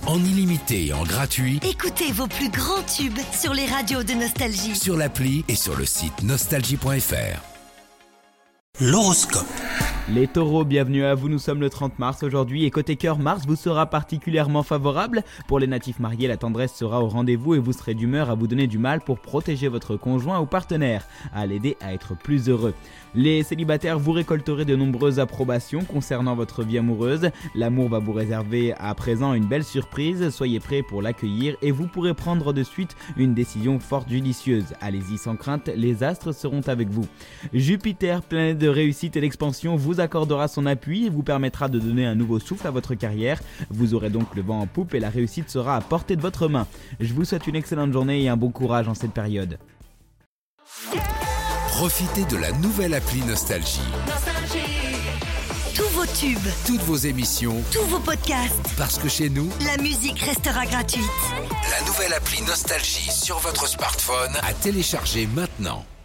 en illimité et en gratuit Écoutez vos plus grands tubes sur les radios de Nostalgie. sur l'appli et sur le site nostalgie.fr. L'horoscope. Les taureaux, bienvenue à vous, nous sommes le 30 mars aujourd'hui et côté cœur, Mars vous sera particulièrement favorable. Pour les natifs mariés, la tendresse sera au rendez-vous et vous serez d'humeur à vous donner du mal pour protéger votre conjoint ou partenaire, à l'aider à être plus heureux. Les célibataires, vous récolterez de nombreuses approbations concernant votre vie amoureuse. L'amour va vous réserver à présent une belle surprise, soyez prêts pour l'accueillir et vous pourrez prendre de suite une décision forte judicieuse. Allez-y sans crainte, les astres seront avec vous. Jupiter, planète de réussite et d'expansion, vous accordera son appui et vous permettra de donner un nouveau souffle à votre carrière. Vous aurez donc le vent en poupe et la réussite sera à portée de votre main. Je vous souhaite une excellente journée et un bon courage en cette période. Profitez de la nouvelle appli Nostalgie. Tous vos tubes, Toutes vos émissions, tous vos podcasts, parce que chez nous, la musique restera gratuite. la nouvelle appli Nostalgie sur votre smartphone à télécharger maintenant.